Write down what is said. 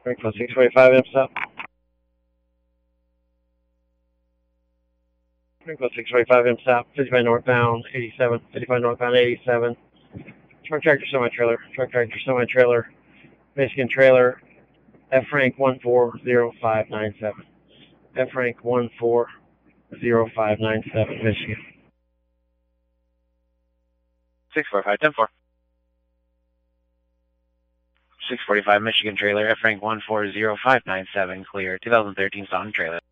Frank 645 M-Stop. Frank 645 M-Stop, 55 northbound 87, 55 northbound 87. Truck tractor semi-trailer, Michigan trailer, F Frank 140597. F Frank 140597, Michigan. 645, 10-4. 645 Michigan trailer, F Frank 140597, clear, 2013 Song trailer.